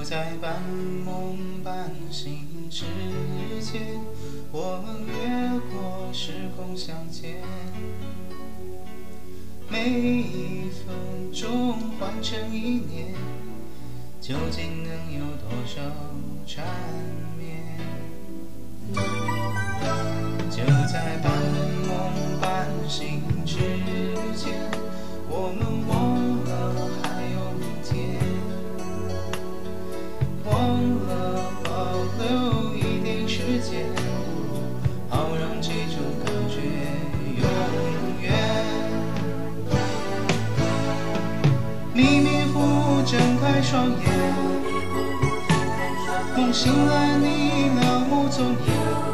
在半梦半醒之间，我们越过时空相见。每一分钟换成一年，究竟能有多少缠绵？就在半梦半醒之间，我们忘了还有明天，忘了保留一点时间，好让这种感觉永远。迷迷糊糊睁开双眼，梦醒来你了无踪影。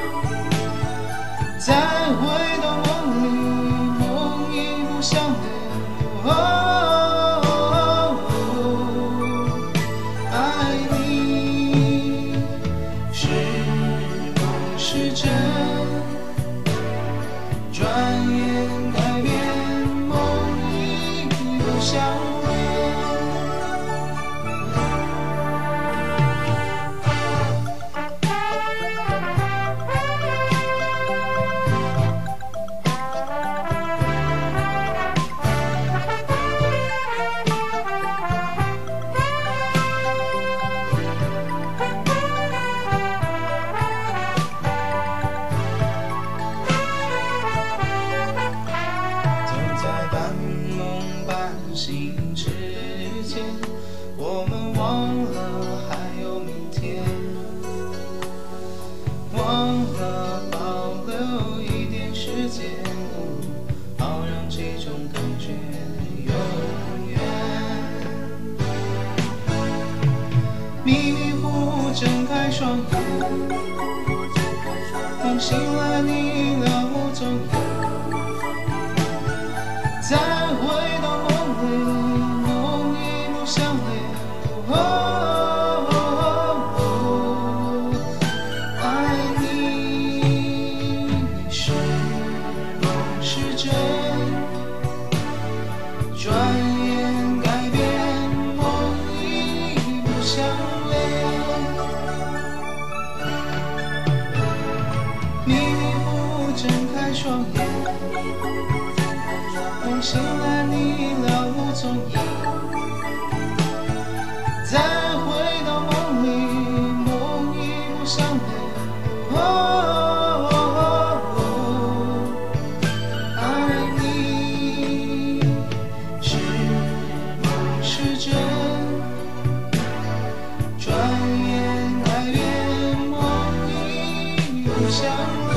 再回到梦里，梦已不相连。爱你是梦是真，转眼改变，梦已不相连。醒之间，我们忘了还有明天，忘了保留一点时间，好让这种感觉永远。迷迷糊糊睁开双眼，梦醒来你了无踪影。再回到梦已不相连。爱你是梦是真，转眼改变，梦已不相连。迷迷糊糊睁开双眼，梦醒来你了无踪影。再回到梦里，梦已不相连。爱你是梦是真，转眼改变，梦已不相连。